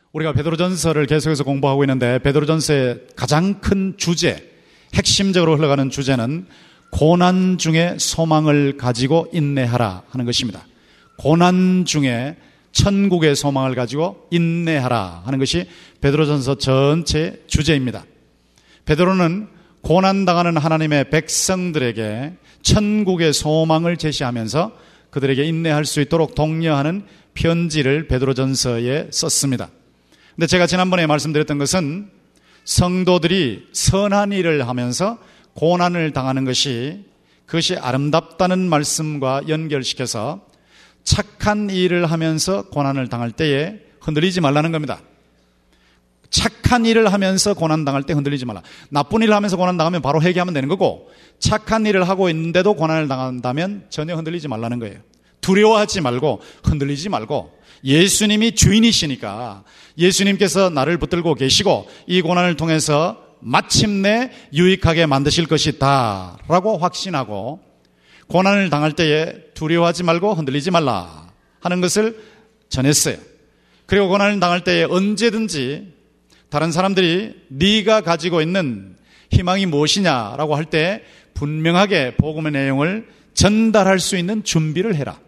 우리가 베드로전서를 계속해서 공부하고 있는데 베드로전서의 가장 큰 주제, 핵심적으로 흘러가는 주제는 고난 중에 소망을 가지고 인내하라 하는 것입니다. 고난 중에 천국의 소망을 가지고 인내하라 하는 것이 베드로전서 전체 주제입니다. 베드로는 고난당하는 하나님의 백성들에게 천국의 소망을 제시하면서 그들에게 인내할 수 있도록 독려하는 편지를 베드로전서에 썼습니다. 근데 제가 지난번에 말씀드렸던 것은 성도들이 선한 일을 하면서 고난을 당하는 그것이 아름답다는 말씀과 연결시켜서 착한 일을 하면서 고난을 당할 때에 흔들리지 말라는 겁니다. 착한 일을 하면서 고난 당할 때 흔들리지 말라. 나쁜 일을 하면서 고난 당하면 바로 회개하면 되는 거고, 착한 일을 하고 있는데도 고난을 당한다면 전혀 흔들리지 말라는 거예요. 두려워하지 말고 흔들리지 말고, 예수님이 주인이시니까 예수님께서 나를 붙들고 계시고 이 고난을 통해서 마침내 유익하게 만드실 것이다 라고 확신하고, 고난을 당할 때에 두려워하지 말고 흔들리지 말라 하는 것을 전했어요. 그리고 고난을 당할 때에 언제든지 다른 사람들이 네가 가지고 있는 희망이 무엇이냐라고 할 때 분명하게 복음의 내용을 전달할 수 있는 준비를 해라.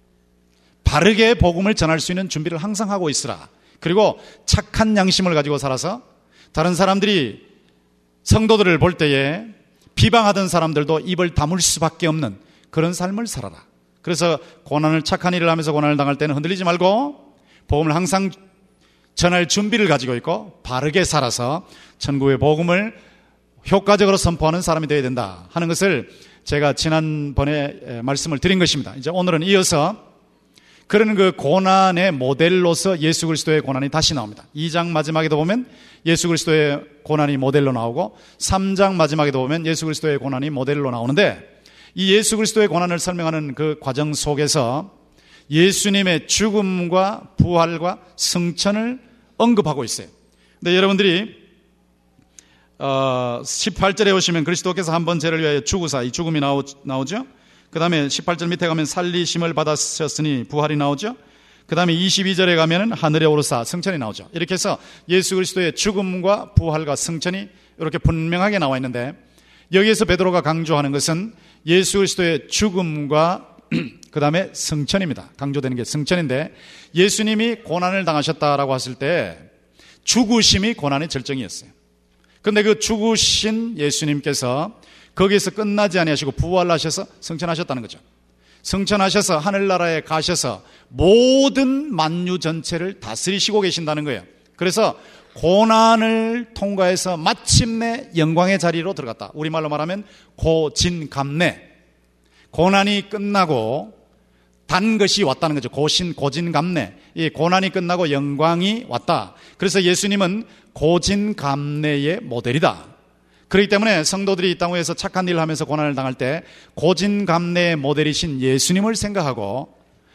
바르게 복음을 전할 수 있는 준비를 항상 하고 있으라. 그리고 착한 양심을 가지고 살아서 다른 사람들이 성도들을 볼 때에 비방하던 사람들도 입을 다물 수밖에 없는 그런 삶을 살아라. 그래서 고난을, 착한 일을 하면서 고난을 당할 때는 흔들리지 말고 복음을 항상 전할 준비를 가지고 있고 바르게 살아서 천국의 복음을 효과적으로 선포하는 사람이 되어야 된다 하는 것을 제가 지난번에 말씀을 드린 것입니다. 이제 오늘은 이어서 그런 그 고난의 모델로서 예수 그리스도의 고난이 다시 나옵니다. 2장 마지막에도 보면 예수 그리스도의 고난이 모델로 나오고 3장 마지막에도 보면 예수 그리스도의 고난이 모델로 나오는데, 이 예수 그리스도의 고난을 설명하는 그 과정 속에서 예수님의 죽음과 부활과 승천을 언급하고 있어요. 근데 여러분들이 18절에 오시면 그리스도께서 한 번 죄를 위하여 죽으사, 이 죽음이 나오죠. 그 다음에 18절 밑에 가면 살리심을 받으셨으니 부활이 나오죠. 그 다음에 22절에 가면 하늘에 오르사 승천이 나오죠. 이렇게 해서 예수 그리스도의 죽음과 부활과 승천이 이렇게 분명하게 나와 있는데, 여기에서 베드로가 강조하는 것은 예수 그리스도의 죽음과 그 다음에 승천입니다. 강조되는 게 승천인데, 예수님이 고난을 당하셨다라고 했을 때 죽으심이 고난의 절정이었어요. 그런데 그 죽으신 예수님께서 거기에서 끝나지 아니하시고 부활하셔서 승천하셨다는 거죠. 승천하셔서 하늘나라에 가셔서 모든 만유 전체를 다스리시고 계신다는 거예요. 그래서 고난을 통과해서 마침내 영광의 자리로 들어갔다. 우리말로 말하면 고진감래. 고난이 끝나고 단 것이 왔다는 거죠. 고진감래. 이 고난이 끝나고 영광이 왔다. 그래서 예수님은 고진감래의 모델이다. 그렇기 때문에 성도들이 이 땅 위에서 착한 일을 하면서 고난을 당할 때 고진감래의 모델이신 예수님을 생각하고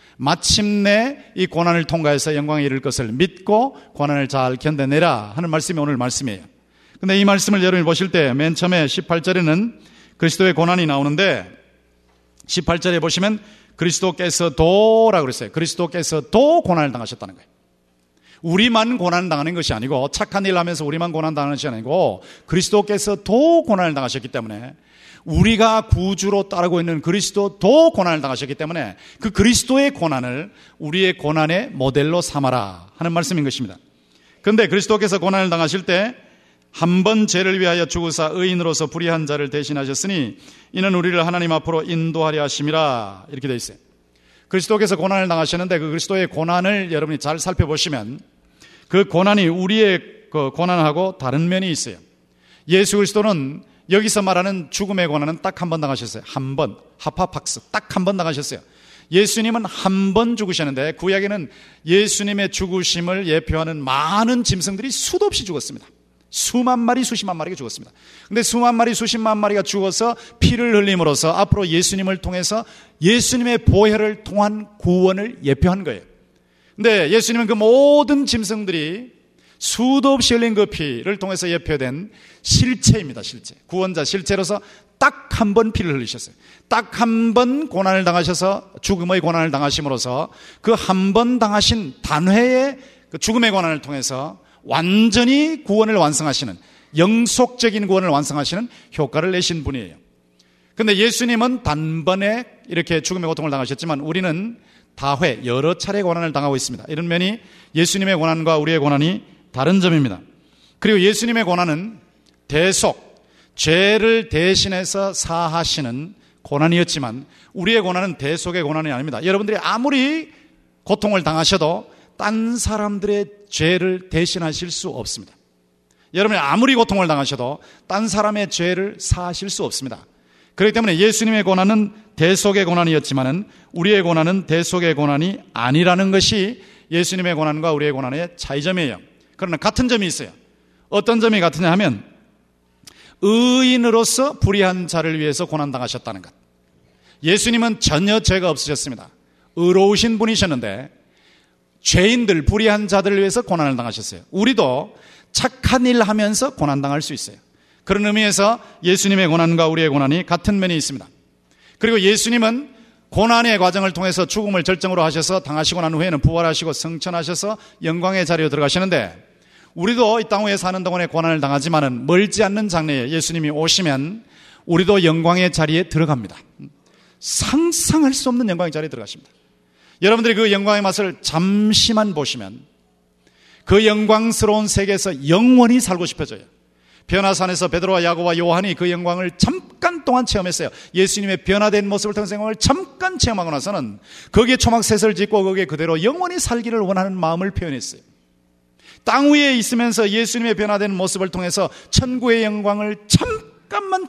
마침내 이 고난을 통과해서 영광에 이를 것을 믿고 고난을 잘 견뎌내라 하는 말씀이 오늘 말씀이에요. 근데 이 말씀을 여러분이 보실 때 맨 처음에 18절에는 그리스도의 고난이 나오는데, 18절에 보시면 그리스도께서도라고 그랬어요. 그리스도께서도 고난을 당하셨다는 거예요. 우리만 고난을 당하는 것이 아니고, 착한 일을 하면서 우리만 고난을 당하는 것이 아니고 그리스도께서도 고난을 당하셨기 때문에, 우리가 구주로 따르고 있는 그리스도도 고난을 당하셨기 때문에 그 그리스도의 고난을 우리의 고난의 모델로 삼아라 하는 말씀인 것입니다. 그런데 그리스도께서 고난을 당하실 때 한 번 죄를 위하여 죽으사 의인으로서 불의한 자를 대신하셨으니 이는 우리를 하나님 앞으로 인도하려 하심이라, 이렇게 되어 있어요. 그리스도께서 고난을 당하셨는데 그 그리스도의 고난을 여러분이 잘 살펴보시면 그 고난이 우리의 그 고난하고 다른 면이 있어요. 예수 그리스도는 여기서 말하는 죽음의 고난은 딱 한 번 당하셨어요. 한 번, 하파팍스, 딱 한 번 당하셨어요. 예수님은 한 번 죽으셨는데 구약에는 예수님의 죽으심을 예표하는 많은 짐승들이 수도 없이 죽었습니다. 수만 마리, 수십만 마리가 죽었습니다. 근데 수만 마리, 수십만 마리가 죽어서 피를 흘림으로써 앞으로 예수님을 통해서 예수님의 보혈을 통한 구원을 예표한 거예요. 근데 예수님은 그 모든 짐승들이 수도 없이 흘린 그 피를 통해서 예표된 실체입니다. 실체. 구원자 실체로서 딱 한 번 피를 흘리셨어요. 딱 한 번 고난을 당하셔서 죽음의 고난을 당하심으로써 그 한 번 당하신 단회의 그 죽음의 고난을 통해서 완전히 구원을 완성하시는, 영속적인 구원을 완성하시는 효과를 내신 분이에요. 그런데 예수님은 단번에 이렇게 죽음의 고통을 당하셨지만 우리는 다회, 여러 차례 고난을 당하고 있습니다. 이런 면이 예수님의 고난과 우리의 고난이 다른 점입니다. 그리고 예수님의 고난은 대속, 죄를 대신해서 사하시는 고난이었지만 우리의 고난은 대속의 고난이 아닙니다. 여러분들이 아무리 고통을 당하셔도 딴 사람들의 죄를 대신하실 수 없습니다. 여러분이 아무리 고통을 당하셔도 딴 사람의 죄를 사하실 수 없습니다. 그렇기 때문에 예수님의 고난은 대속의 고난이었지만 우리의 고난은 대속의 고난이 아니라는 것이 예수님의 고난과 우리의 고난의 차이점이에요. 그러나 같은 점이 있어요. 어떤 점이 같으냐 하면 의인으로서 불의한 자를 위해서 고난당하셨다는 것. 예수님은 전혀 죄가 없으셨습니다. 의로우신 분이셨는데 죄인들, 불의한 자들을 위해서 고난을 당하셨어요. 우리도 착한 일 하면서 고난당할 수 있어요. 그런 의미에서 예수님의 고난과 우리의 고난이 같은 면이 있습니다. 그리고 예수님은 고난의 과정을 통해서 죽음을 절정으로 하셔서 당하시고 난 후에는 부활하시고 승천하셔서 영광의 자리로 들어가시는데 우리도 이 땅 위에 사는 동안에 고난을 당하지만은 멀지 않는 장래에 예수님이 오시면 우리도 영광의 자리에 들어갑니다. 상상할 수 없는 영광의 자리에 들어가십니다. 여러분들이 그 영광의 맛을 잠시만 보시면 그 영광스러운 세계에서 영원히 살고 싶어져요. 변화산에서 베드로와 야고보와 요한이 그 영광을 잠깐 동안 체험했어요. 예수님의 변화된 모습을 통해서 영광을 잠깐 체험하고 나서는 거기에 초막셋을 짓고 거기에 그대로 영원히 살기를 원하는 마음을 표현했어요. 땅 위에 있으면서 예수님의 변화된 모습을 통해서 천국의 영광을 잠깐만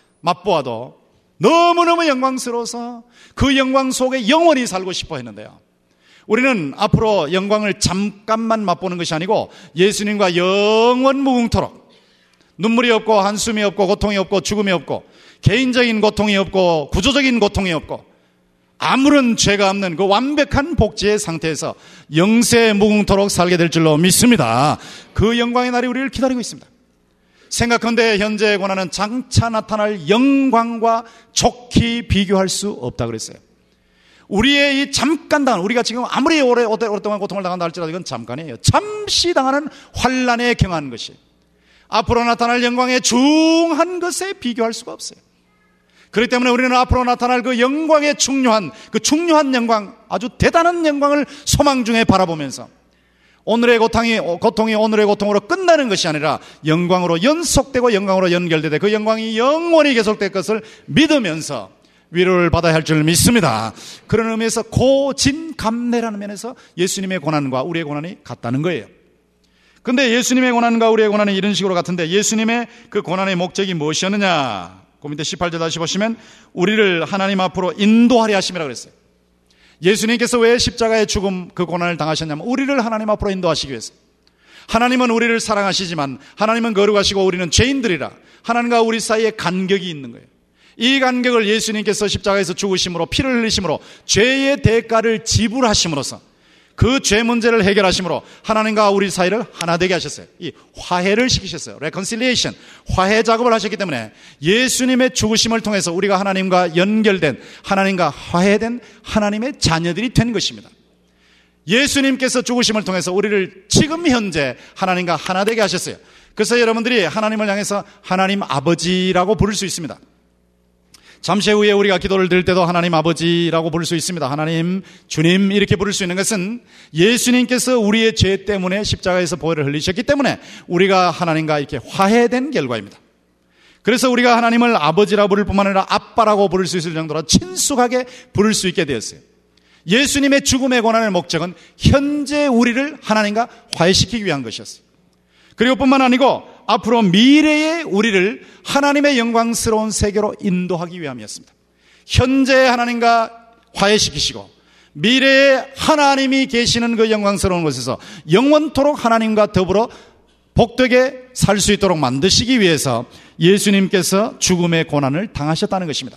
맛보아도 너무너무 영광스러워서 그 영광 속에 영원히 살고 싶어 했는데요. 우리는 앞으로 영광을 잠깐만 맛보는 것이 아니고 예수님과 영원 무궁토록 눈물이 없고 한숨이 없고 고통이 없고 죽음이 없고 개인적인 고통이 없고 구조적인 고통이 없고 아무런 죄가 없는 그 완벽한 복지의 상태에서 영세 무궁토록 살게 될 줄로 믿습니다. 그 영광의 날이 우리를 기다리고 있습니다. 생각컨대 현재의 고난은 장차 나타날 영광과 좋게 비교할 수 없다 그랬어요. 우리의 이 잠깐 당한, 우리가 지금 아무리 오랫동안 고통을 당한다 할지라도 이건 잠깐이에요. 잠시 당하는 환난에 경한 것이 앞으로 나타날 영광의 중한 것에 비교할 수가 없어요. 그렇기 때문에 우리는 앞으로 나타날 그 영광의 중요한 영광, 아주 대단한 영광을 소망 중에 바라보면서 오늘의 고통이 오늘의 고통으로 끝나는 것이 아니라 영광으로 연속되고 영광으로 연결되되 그 영광이 영원히 계속될 것을 믿으면서 위로를 받아야 할 줄 믿습니다. 그런 의미에서 고진감래라는 면에서 예수님의 고난과 우리의 고난이 같다는 거예요. 근데 예수님의 고난과 우리의 고난이 이런 식으로 같은데 예수님의 그 고난의 목적이 무엇이었느냐? 그 밑에 18절 다시 보시면 우리를 하나님 앞으로 인도하려 하심이라고 그랬어요. 예수님께서 왜 십자가의 죽음 그 고난을 당하셨냐면 우리를 하나님 앞으로 인도하시기 위해서. 하나님은 우리를 사랑하시지만 하나님은 거룩하시고 우리는 죄인들이라 하나님과 우리 사이에 간격이 있는 거예요. 이 간격을 예수님께서 십자가에서 죽으심으로 피를 흘리심으로 죄의 대가를 지불하심으로써 그 죄 문제를 해결하심으로 하나님과 우리 사이를 하나 되게 하셨어요. 이 화해를 시키셨어요. reconciliation, 화해 작업을 하셨기 때문에 예수님의 죽으심을 통해서 우리가 하나님과 연결된, 하나님과 화해된 하나님의 자녀들이 된 것입니다. 예수님께서 죽으심을 통해서 우리를 지금 현재 하나님과 하나 되게 하셨어요. 그래서 여러분들이 하나님을 향해서 하나님 아버지라고 부를 수 있습니다. 잠시 후에 우리가 기도를 드릴 때도 하나님 아버지라고 부를 수 있습니다. 하나님, 주님 이렇게 부를 수 있는 것은 예수님께서 우리의 죄 때문에 십자가에서 보혈을 흘리셨기 때문에 우리가 하나님과 이렇게 화해된 결과입니다. 그래서 우리가 하나님을 아버지라고 부를 뿐만 아니라 아빠라고 부를 수 있을 정도로 친숙하게 부를 수 있게 되었어요. 예수님의 죽음의 고난의 목적은 현재 우리를 하나님과 화해시키기 위한 것이었어요. 그리고 뿐만 아니고 앞으로 미래의 우리를 하나님의 영광스러운 세계로 인도하기 위함이었습니다. 현재 하나님과 화해시키시고 미래에 하나님이 계시는 그 영광스러운 곳에서 영원토록 하나님과 더불어 복되게 살 수 있도록 만드시기 위해서 예수님께서 죽음의 고난을 당하셨다는 것입니다.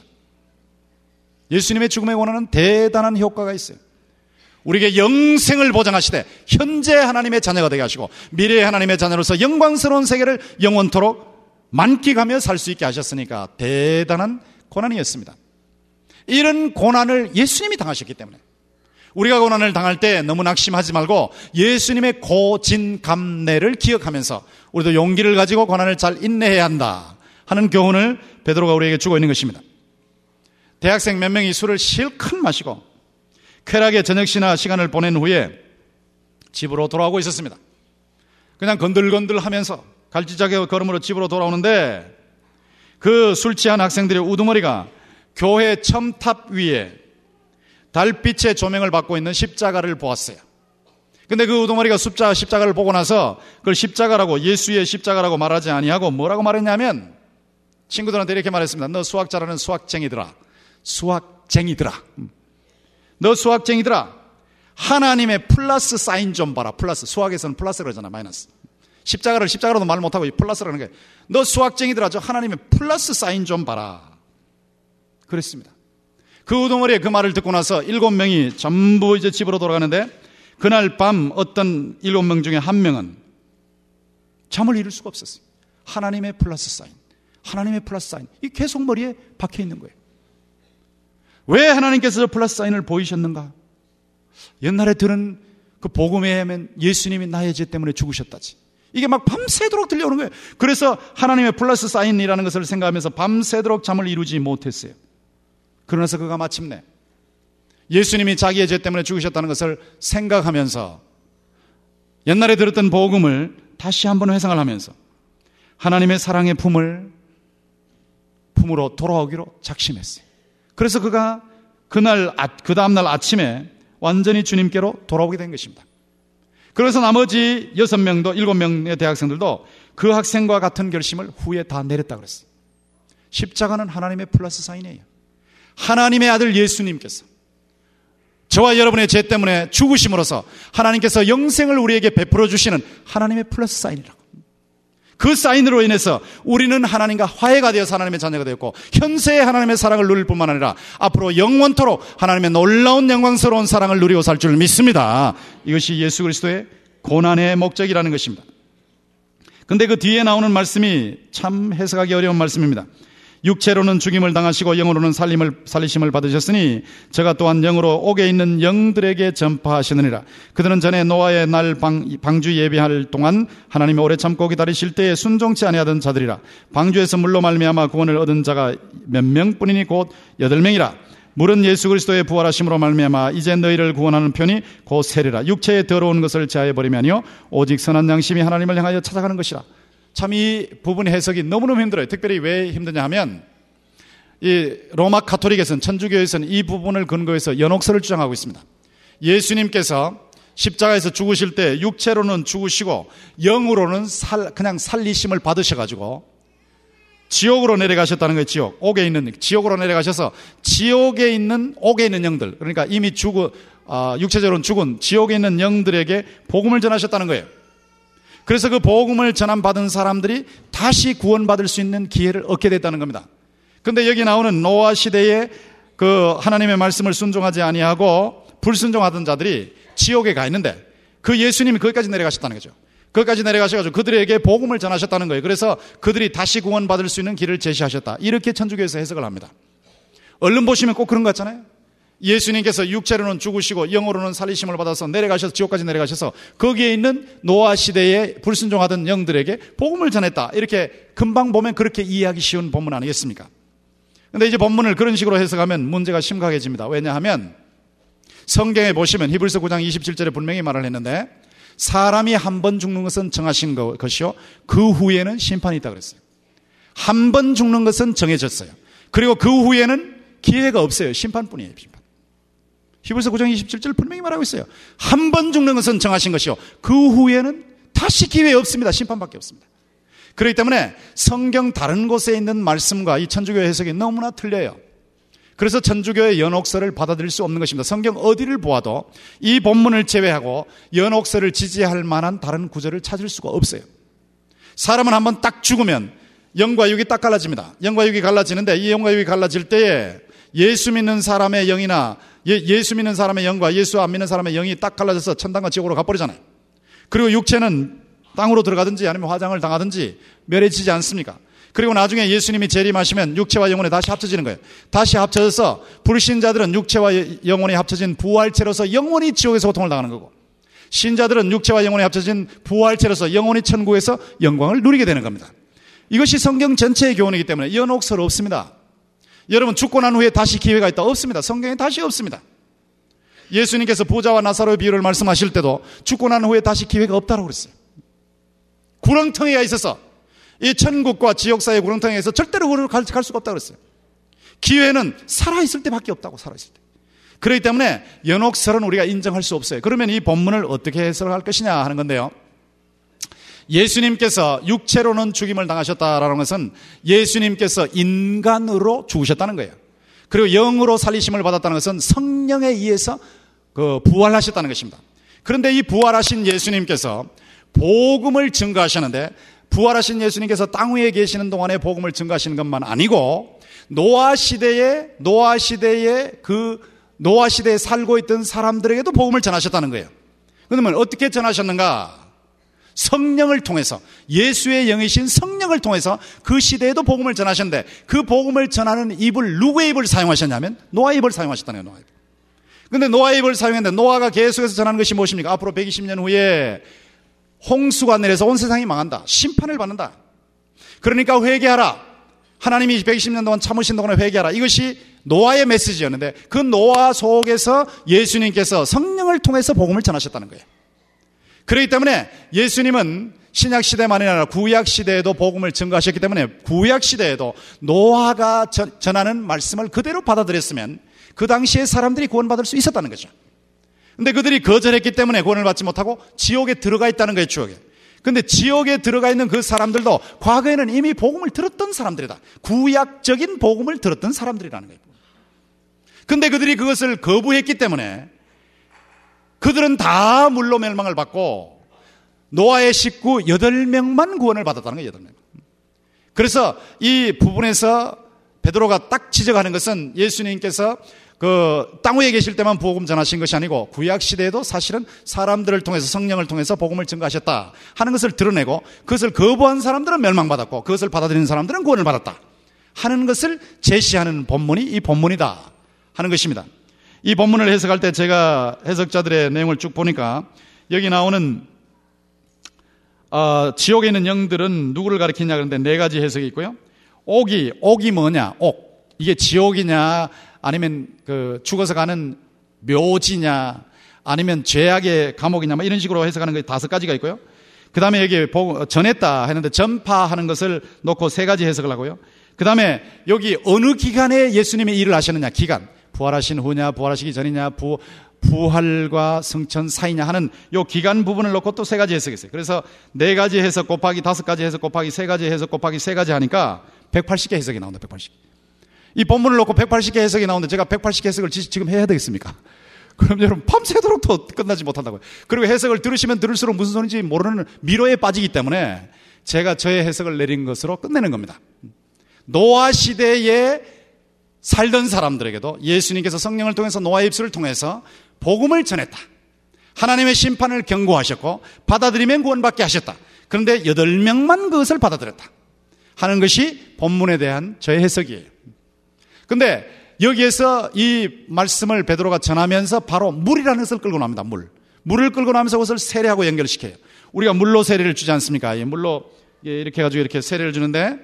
예수님의 죽음의 고난은 대단한 효과가 있어요. 우리에게 영생을 보장하시되 현재 하나님의 자녀가 되게 하시고 미래의 하나님의 자녀로서 영광스러운 세계를 영원토록 만끽하며 살 수 있게 하셨으니까 대단한 고난이었습니다. 이런 고난을 예수님이 당하셨기 때문에 우리가 고난을 당할 때 너무 낙심하지 말고 예수님의 고진감래를 기억하면서 우리도 용기를 가지고 고난을 잘 인내해야 한다 하는 교훈을 베드로가 우리에게 주고 있는 것입니다. 대학생 몇 명이 술을 실컷 마시고 쾌락의 저녁시나 시간을 보낸 후에 집으로 돌아오고 있었습니다. 그냥 건들건들 하면서 갈지자의 걸음으로 집으로 돌아오는데 그 술 취한 학생들의 우두머리가 교회 첨탑 위에 달빛의 조명을 받고 있는 십자가를 보았어요. 근데 그 우두머리가 십자가를 보고 나서 그걸 십자가라고, 예수의 십자가라고 말하지 아니하고 뭐라고 말했냐면 친구들한테 이렇게 말했습니다. 너 수학 잘하는 수학쟁이들아. 너 수학쟁이들아. 하나님의 플러스 사인 좀 봐라. 플러스. 수학에서는 플러스 그러잖아. 마이너스. 십자가로도 말 못하고 플러스라는 게. 너 수학쟁이들아. 저 하나님의 플러스 사인 좀 봐라. 그랬습니다. 그 우두머리에 그 말을 듣고 나서 7명이 전부 이제 집으로 돌아가는데 그날 밤 어떤 7명 중에 한 명은 잠을 이룰 수가 없었어요. 하나님의 플러스 사인. 하나님의 플러스 사인. 이 계속 머리에 박혀 있는 거예요. 왜 하나님께서 저 플러스 사인을 보이셨는가? 옛날에 들은 그 복음에 하면 예수님이 나의 죄 때문에 죽으셨다지. 이게 막 밤새도록 들려오는 거예요. 그래서 하나님의 플러스 사인이라는 것을 생각하면서 밤새도록 잠을 이루지 못했어요. 그러면서 그가 마침내 예수님이 자기의 죄 때문에 죽으셨다는 것을 생각하면서 옛날에 들었던 복음을 다시 한번 회상을 하면서 하나님의 사랑의 품으로 돌아오기로 작심했어요. 그래서 그가 그 다음날 아침에 완전히 주님께로 돌아오게 된 것입니다. 그래서 나머지 7명의 대학생들도 그 학생과 같은 결심을 후에 다 내렸다고 그랬어요. 십자가는 하나님의 플러스 사인이에요. 하나님의 아들 예수님께서 저와 여러분의 죄 때문에 죽으심으로써 하나님께서 영생을 우리에게 베풀어 주시는 하나님의 플러스 사인이라고. 그 사인으로 인해서 우리는 하나님과 화해가 되어서 하나님의 자녀가 되었고 현세의 하나님의 사랑을 누릴 뿐만 아니라 앞으로 영원토록 하나님의 놀라운 영광스러운 사랑을 누리고 살 줄 믿습니다. 이것이 예수 그리스도의 고난의 목적이라는 것입니다. 근데 그 뒤에 나오는 말씀이 참 해석하기 어려운 말씀입니다. 육체로는 죽임을 당하시고 영으로는 살리심을 받으셨으니 저가 또한 영으로 옥에 있는 영들에게 전파하시느니라. 그들은 전에 노아의 날 방주 예비할 동안 하나님이 오래 참고 기다리실 때에 순종치 아니하던 자들이라. 방주에서 물로 말미암아 구원을 얻은 자가 몇 명뿐이니 곧 8명이라. 물은 예수 그리스도의 부활하심으로 말미암아 이제 너희를 구원하는 편이 곧 세리라. 육체의 더러운 것을 제하여 버리면요 오직 선한 양심이 하나님을 향하여 찾아가는 것이라. 참 이 부분 해석이 너무너무 힘들어요. 특별히 왜 힘드냐 하면 이 로마 가톨릭에서는, 천주교에서는 이 부분을 근거해서 연옥설을 주장하고 있습니다. 예수님께서 십자가에서 죽으실 때 육체로는 죽으시고 영으로는 그냥 살리심을 받으셔가지고 지옥으로 내려가셨다는 거예요. 지옥으로 내려가셔서 옥에 있는 영들, 그러니까 이미 육체적으로는 죽은 지옥에 있는 영들에게 복음을 전하셨다는 거예요. 그래서 그 복음을 전함받은 사람들이 다시 구원받을 수 있는 기회를 얻게 됐다는 겁니다. 그런데 여기 나오는 노아 시대에 그 하나님의 말씀을 순종하지 아니하고 불순종하던 자들이 지옥에 가 있는데 그 예수님이 거기까지 내려가셨다는 거죠. 거기까지 내려가셔가지고 그들에게 복음을 전하셨다는 거예요. 그래서 그들이 다시 구원받을 수 있는 길을 제시하셨다. 이렇게 천주교에서 해석을 합니다. 얼른 보시면 꼭 그런 것 같잖아요. 예수님께서 육체로는 죽으시고 영으로는 살리심을 받아서 내려가셔서 지옥까지 내려가셔서 거기에 있는 노아 시대에 불순종하던 영들에게 복음을 전했다. 이렇게 금방 보면 그렇게 이해하기 쉬운 본문 아니겠습니까? 그런데 이제 본문을 그런 식으로 해석하면 문제가 심각해집니다. 왜냐하면 성경에 보시면 히브리서 9장 27절에 분명히 말을 했는데 사람이 한 번 죽는 것은 정하신 것이요 그 후에는 심판이 있다고 그랬어요. 한 번 죽는 것은 정해졌어요. 그리고 그 후에는 기회가 없어요. 심판뿐이에요. 심판. 히브리서 9장 27절 분명히 말하고 있어요. 한 번 죽는 것은 정하신 것이요 그 후에는 다시 기회 없습니다. 심판밖에 없습니다. 그렇기 때문에 성경 다른 곳에 있는 말씀과 이 천주교 해석이 너무나 틀려요. 그래서 천주교의 연옥설을 받아들일 수 없는 것입니다. 성경 어디를 보아도 이 본문을 제외하고 연옥설을 지지할 만한 다른 구절을 찾을 수가 없어요. 사람은 한번 딱 죽으면 영과 육이 딱 갈라집니다. 영과 육이 갈라지는데 이 영과 육이 갈라질 때에 예수 믿는 사람의 영이나 예수 믿는 사람의 영과 예수 안 믿는 사람의 영이 딱 갈라져서 천당과 지옥으로 가버리잖아요. 그리고 육체는 땅으로 들어가든지 아니면 화장을 당하든지 멸해지지 않습니까? 그리고 나중에 예수님이 재림하시면 육체와 영혼이 다시 합쳐지는 거예요. 다시 합쳐져서 불신자들은 육체와 영혼이 합쳐진 부활체로서 영원히 지옥에서 고통을 당하는 거고, 신자들은 육체와 영혼이 합쳐진 부활체로서 영원히 천국에서 영광을 누리게 되는 겁니다. 이것이 성경 전체의 교훈이기 때문에 연옥설 없습니다. 여러분, 죽고 난 후에 다시 기회가 있다? 없습니다. 성경에 다시 없습니다. 예수님께서 부자와 나사로의 비유를 말씀하실 때도 죽고 난 후에 다시 기회가 없다고 그랬어요. 구렁텅이가 있어서, 이 천국과 지옥 사이의 구렁텅이에서 절대로 갈 수가 없다고 그랬어요. 기회는 살아있을 때밖에 없다고, 살아있을 때. 그렇기 때문에 연옥설은 우리가 인정할 수 없어요. 그러면 이 본문을 어떻게 해석할 것이냐 하는 건데요. 예수님께서 육체로는 죽임을 당하셨다라는 것은 예수님께서 인간으로 죽으셨다는 거예요. 그리고 영으로 살리심을 받았다는 것은 성령에 의해서 부활하셨다는 것입니다. 그런데 이 부활하신 예수님께서 복음을 증거하셨는데, 부활하신 예수님께서 땅 위에 계시는 동안에 복음을 증거하시는 것만 아니고 노아 시대에 살고 있던 사람들에게도 복음을 전하셨다는 거예요. 그러면 어떻게 전하셨는가? 성령을 통해서, 예수의 영이신 성령을 통해서 그 시대에도 복음을 전하셨는데, 그 복음을 전하는 입을 누구의 입을 사용하셨냐면 노아의 입을 사용하셨다는 거예요. 그런데 노아의 입을 사용했는데, 노아가 계속해서 전하는 것이 무엇입니까? 앞으로 120년 후에 홍수가 내려서 온 세상이 망한다, 심판을 받는다, 그러니까 회개하라, 하나님이 120년 동안 참으신 동안에 회개하라, 이것이 노아의 메시지였는데, 그 노아 속에서 예수님께서 성령을 통해서 복음을 전하셨다는 거예요. 그렇기 때문에 예수님은 신약시대만이 아니라 구약시대에도 복음을 증거하셨기 때문에, 구약시대에도 노아가 전하는 말씀을 그대로 받아들였으면 그 당시에 사람들이 구원받을 수 있었다는 거죠. 근데 그들이 거절했기 때문에 구원을 받지 못하고 지옥에 들어가 있다는 거예요, 지옥에. 근데 지옥에 들어가 있는 그 사람들도 과거에는 이미 복음을 들었던 사람들이다. 구약적인 복음을 들었던 사람들이라는 거예요. 근데 그들이 그것을 거부했기 때문에 그들은 다 물로 멸망을 받고 노아의 식구 8명만 구원을 받았다는 거예요, 8명. 그래서 이 부분에서 베드로가 딱 지적하는 것은 예수님께서 땅 위에 계실 때만 복음 전하신 것이 아니고 구약 시대에도 사실은 사람들을 통해서, 성령을 통해서 복음을 증거하셨다 하는 것을 드러내고, 그것을 거부한 사람들은 멸망받았고 그것을 받아들이는 사람들은 구원을 받았다 하는 것을 제시하는 본문이 이 본문이다 하는 것입니다. 이 본문을 해석할 때 제가 해석자들의 내용을 쭉 보니까 여기 나오는 지옥에 있는 영들은 누구를 가리키냐 그런데 4가지 해석이 있고요. 옥이 뭐냐? 이게 지옥이냐, 아니면 죽어서 가는 묘지냐, 아니면 죄악의 감옥이냐, 이런 식으로 해석하는 게 5가지가 있고요. 그 다음에 여기 전했다 했는데 전파하는 것을 놓고 3가지 해석을 하고요. 그 다음에 여기 어느 기간에 예수님이 일을 하셨느냐, 기간, 부활하신 후냐, 부활하시기 전이냐, 부활과 성천 사이냐 하는 요 기간 부분을 놓고 또 3가지 해석이 있어요. 그래서 4가지 해석 곱하기 5가지 해석 곱하기 3가지 해석 곱하기 3가지 하니까 180개 해석이 나온다. 180개. 이 본문을 놓고 180개 해석이 나오는데 제가 180개 해석을 지금 해야 되겠습니까? 그럼 여러분 밤새도록 또 끝나지 못한다고요. 그리고 해석을 들으시면 들을수록 무슨 소리인지 모르는 미로에 빠지기 때문에 제가 저의 해석을 내린 것으로 끝내는 겁니다. 노아 시대에 살던 사람들에게도 예수님께서 성령을 통해서 노아의 입술을 통해서 복음을 전했다. 하나님의 심판을 경고하셨고 받아들이면 구원받게 하셨다. 그런데 8명만 그것을 받아들였다 하는 것이 본문에 대한 저의 해석이에요. 근데 여기에서 이 말씀을 베드로가 전하면서 바로 물이라는 것을 끌고 나옵니다. 물을 끌고 나면서 그것을 세례하고 연결시켜요. 우리가 물로 세례를 주지 않습니까? 물로 이렇게 해가지고 이렇게 세례를 주는데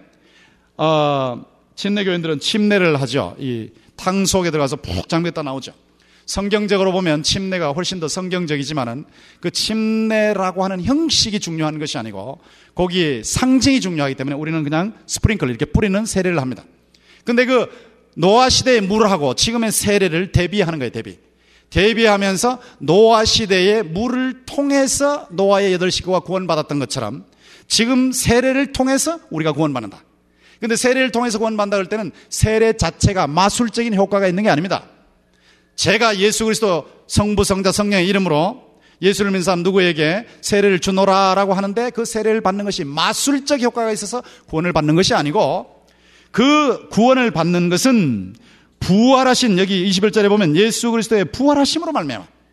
침례교인들은 침례를 하죠. 이 탕 속에 들어가서 푹 잠겼다 나오죠. 성경적으로 보면 침례가 훨씬 더 성경적이지만은 그 침례라고 하는 형식이 중요한 것이 아니고 거기 상징이 중요하기 때문에 우리는 그냥 스프링클 이렇게 뿌리는 세례를 합니다. 근데 그 노아 시대의 물하고 지금의 세례를 대비하는 거예요. 대비하면서 노아 시대의 물을 통해서 노아의 8식구가 구원받았던 것처럼 지금 세례를 통해서 우리가 구원받는다. 근데 세례를 통해서 구원받는다 할 때는 세례 자체가 마술적인 효과가 있는 게 아닙니다. 제가 예수 그리스도 성부, 성자, 성령의 이름으로 예수를 믿는 사람 누구에게 세례를 주노라라고 하는데 그 세례를 받는 것이 마술적 효과가 있어서 구원을 받는 것이 아니고 그 구원을 받는 것은 부활하신, 여기 21절에 보면 예수 그리스도의 부활하심으로 말미암아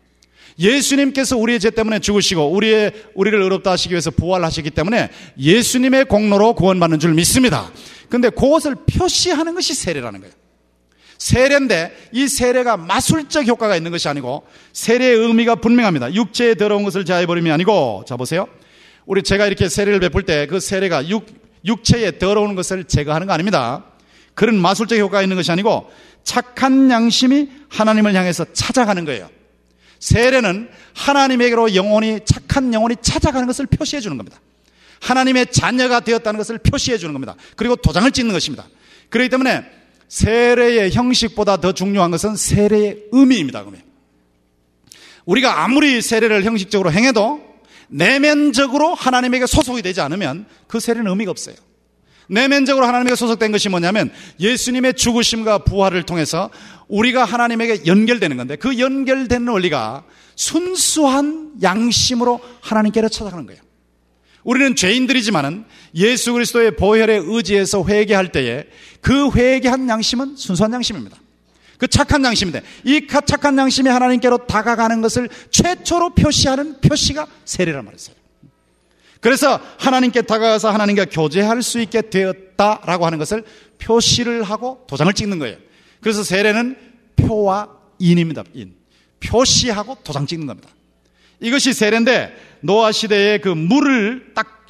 예수님께서 우리의 죄 때문에 죽으시고 우리를 의롭다 하시기 위해서 부활하시기 때문에 예수님의 공로로 구원받는 줄 믿습니다. 그런데 그것을 표시하는 것이 세례라는 거예요. 세례인데 이 세례가 마술적 효과가 있는 것이 아니고 세례의 의미가 분명합니다. 육체에 더러운 것을 제하여버림이 아니고, 자 보세요. 제가 이렇게 세례를 베풀 때 그 세례가 육체에 더러운 것을 제거하는 거 아닙니다. 그런 마술적 효과가 있는 것이 아니고 착한 양심이 하나님을 향해서 찾아가는 거예요. 세례는 하나님에게로 착한 영혼이 찾아가는 것을 표시해 주는 겁니다. 하나님의 자녀가 되었다는 것을 표시해 주는 겁니다. 그리고 도장을 찍는 것입니다. 그렇기 때문에 세례의 형식보다 더 중요한 것은 세례의 의미입니다. 우리가 아무리 세례를 형식적으로 행해도 내면적으로 하나님에게 소속이 되지 않으면 그 세례는 의미가 없어요. 내면적으로 하나님에게 소속된 것이 뭐냐면 예수님의 죽으심과 부활을 통해서 우리가 하나님에게 연결되는 건데, 그 연결되는 원리가 순수한 양심으로 하나님께로 찾아가는 거예요. 우리는 죄인들이지만은 예수 그리스도의 보혈에 의지해서 회개할 때에 그 회개한 양심은 순수한 양심입니다. 그 착한 양심인데, 이 착한 양심이 하나님께로 다가가는 것을 최초로 표시하는 표시가 세례란 말이었어요. 그래서 하나님께 다가가서 하나님과 교제할 수 있게 되었다라고 하는 것을 표시를 하고 도장을 찍는 거예요. 그래서 세례는 표와 인입니다. 표시하고 도장 찍는 겁니다. 이것이 세례인데, 노아 시대에 그 물을 딱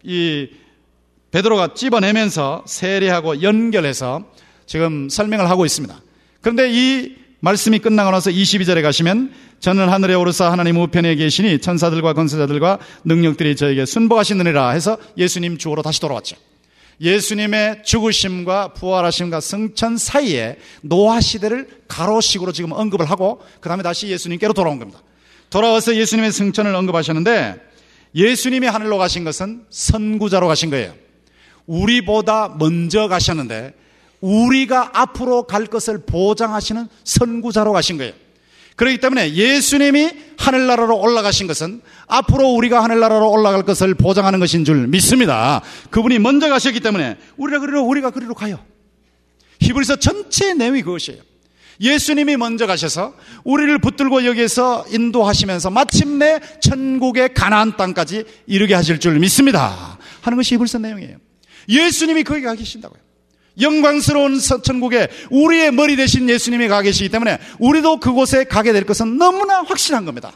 베드로가 찝어내면서 세례하고 연결해서 지금 설명을 하고 있습니다. 그런데 이 말씀이 끝나고 나서 22절에 가시면, 저는 하늘에 오르사 하나님 우편에 계시니 천사들과 권세자들과 능력들이 저에게 순복하시느니라 해서 예수님 주어로 다시 돌아왔죠. 예수님의 죽으심과 부활하심과 승천 사이에 노아 시대를 가로식으로 지금 언급을 하고 그 다음에 다시 예수님께로 돌아온 겁니다. 돌아와서 예수님의 승천을 언급하셨는데, 예수님이 하늘로 가신 것은 선구자로 가신 거예요. 우리보다 먼저 가셨는데 우리가 앞으로 갈 것을 보장하시는 선구자로 가신 거예요. 그렇기 때문에 예수님이 하늘나라로 올라가신 것은 앞으로 우리가 하늘나라로 올라갈 것을 보장하는 것인 줄 믿습니다. 그분이 먼저 가셨기 때문에 우리가 그리로 가요. 히브리서 전체의 내용이 그것이에요. 예수님이 먼저 가셔서 우리를 붙들고 여기에서 인도하시면서 마침내 천국의 가나안 땅까지 이르게 하실 줄 믿습니다 하는 것이 히브리서 내용이에요. 예수님이 거기 가 계신다고요. 영광스러운 천국에 우리의 머리 대신 예수님이 가 계시기 때문에 우리도 그곳에 가게 될 것은 너무나 확실한 겁니다.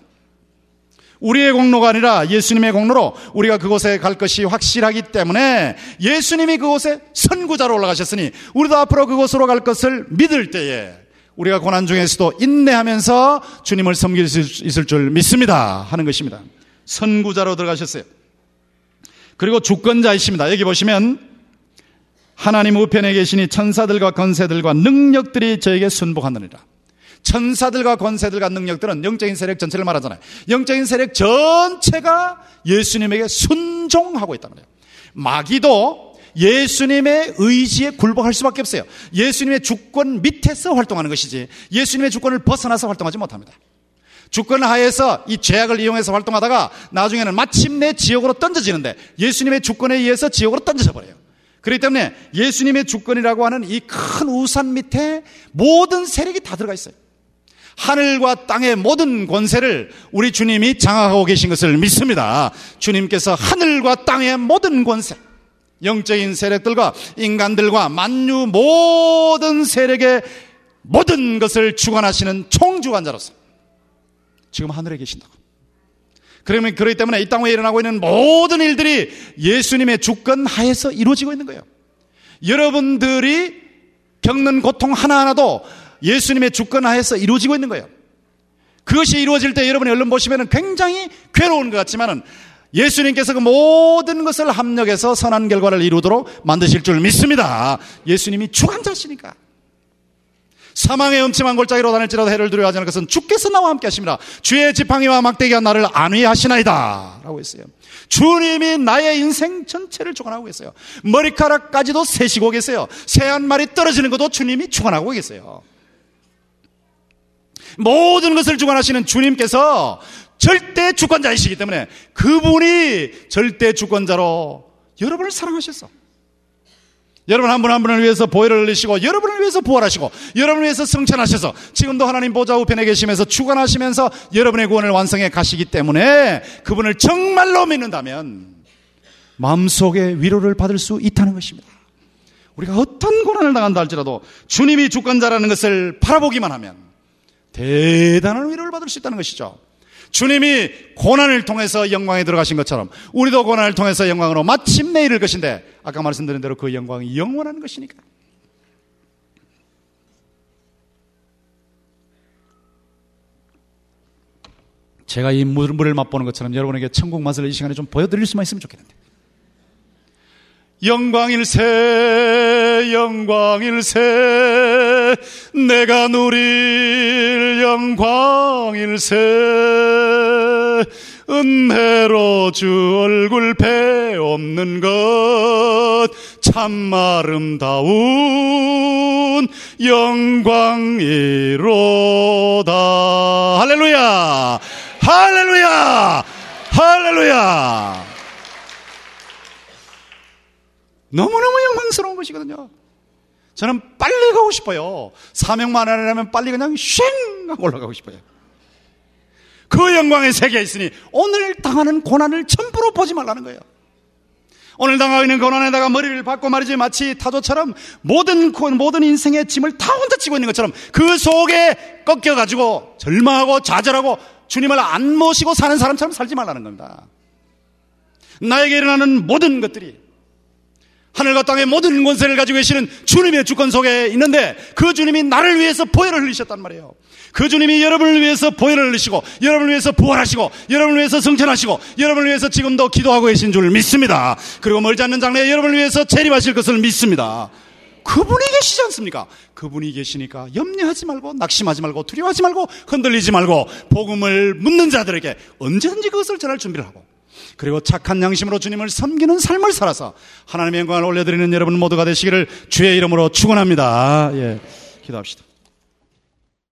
우리의 공로가 아니라 예수님의 공로로 우리가 그곳에 갈 것이 확실하기 때문에 예수님이 그곳에 선구자로 올라가셨으니 우리도 앞으로 그곳으로 갈 것을 믿을 때에 우리가 고난 중에서도 인내하면서 주님을 섬길 수 있을 줄 믿습니다 하는 것입니다. 선구자로 들어가셨어요. 그리고 주권자이십니다. 여기 보시면 하나님 우편에 계시니 천사들과 권세들과 능력들이 저에게 순복하느니라. 천사들과 권세들과 능력들은 영적인 세력 전체를 말하잖아요. 영적인 세력 전체가 예수님에게 순종하고 있다는 거예요. 마귀도 예수님의 의지에 굴복할 수밖에 없어요. 예수님의 주권 밑에서 활동하는 것이지 예수님의 주권을 벗어나서 활동하지 못합니다. 주권 하에서 이 죄악을 이용해서 활동하다가 나중에는 마침내 지옥으로 던져지는데 예수님의 주권에 의해서 지옥으로 던져져 버려요. 그렇기 때문에 예수님의 주권이라고 하는 이 큰 우산 밑에 모든 세력이 다 들어가 있어요. 하늘과 땅의 모든 권세를 우리 주님이 장악하고 계신 것을 믿습니다. 주님께서 하늘과 땅의 모든 권세, 영적인 세력들과 인간들과 만유 모든 세력의 모든 것을 주관하시는 총주관자로서 지금 하늘에 계신다고. 그렇기 때문에 이 땅 위에 일어나고 있는 모든 일들이 예수님의 주권 하에서 이루어지고 있는 거예요. 여러분들이 겪는 고통 하나하나도 예수님의 주권 하에서 이루어지고 있는 거예요. 그것이 이루어질 때 여러분이 얼른 보시면 굉장히 괴로운 것 같지만은 예수님께서 그 모든 것을 합력해서 선한 결과를 이루도록 만드실 줄 믿습니다. 예수님이 주관자시니까. 사망의 음침한 골짜기로 다닐지라도 해를 두려워하지 않을 것은 주께서 나와 함께 하십니다. 주의 지팡이와 막대기가 나를 안위하시나이다 라고 했어요. 주님이 나의 인생 전체를 주관하고 계세요. 머리카락까지도 세시고 계세요. 새 한 마리 떨어지는 것도 주님이 주관하고 계세요. 모든 것을 주관하시는 주님께서 절대 주권자이시기 때문에 그분이 절대 주권자로 여러분을 사랑하셨어. 여러분 한 분 한 분을 위해서 보혈을 흘리시고 여러분을 위해서 부활하시고 여러분을 위해서 성천하셔서 지금도 하나님 보좌 우편에 계시면서 주관하시면서 여러분의 구원을 완성해 가시기 때문에 그분을 정말로 믿는다면 마음속에 위로를 받을 수 있다는 것입니다. 우리가 어떤 고난을 당한다 할지라도 주님이 주권자라는 것을 바라보기만 하면 대단한 위로를 받을 수 있다는 것이죠. 주님이 고난을 통해서 영광에 들어가신 것처럼 우리도 고난을 통해서 영광으로 마침내 이를 것인데 아까 말씀드린 대로 그 영광이 영원한 것이니까. 제가 이 물을 맛보는 것처럼 여러분에게 천국 맛을 이 시간에 좀 보여드릴 수만 있으면 좋겠는데. 영광일세 영광일세 내가 누릴 영광일세 은혜로 주 얼굴 배 없는 것 참 아름다운 영광이로다. 할렐루야 할렐루야 할렐루야. 너무너무 영광스러운 것이거든요. 저는 빨리 가고 싶어요. 사명만 하려면 빨리 그냥 쉥 하고 올라가고 싶어요. 그 영광의 세계에 있으니 오늘 당하는 고난을 전부로 보지 말라는 거예요. 오늘 당하고 있는 고난에다가 머리를 박고 말이지 마치 타조처럼 모든 인생의 짐을 다 혼자 지고 있는 것처럼 그 속에 꺾여가지고 절망하고 좌절하고 주님을 안 모시고 사는 사람처럼 살지 말라는 겁니다. 나에게 일어나는 모든 것들이 하늘과 땅의 모든 권세를 가지고 계시는 주님의 주권 속에 있는데 그 주님이 나를 위해서 보혈을 흘리셨단 말이에요. 그 주님이 여러분을 위해서 보혈을 흘리시고 여러분을 위해서 부활하시고 여러분을 위해서 성천하시고 여러분을 위해서 지금도 기도하고 계신 줄 믿습니다. 그리고 멀지 않는 장래에 여러분을 위해서 재림하실 것을 믿습니다. 그분이 계시지 않습니까? 그분이 계시니까 염려하지 말고 낙심하지 말고 두려워하지 말고 흔들리지 말고 복음을 묻는 자들에게 언제든지 그것을 전할 준비를 하고 그리고 착한 양심으로 주님을 섬기는 삶을 살아서 하나님의 영광을 올려드리는 여러분 모두가 되시기를 주의 이름으로 축원합니다. 예, 기도합시다.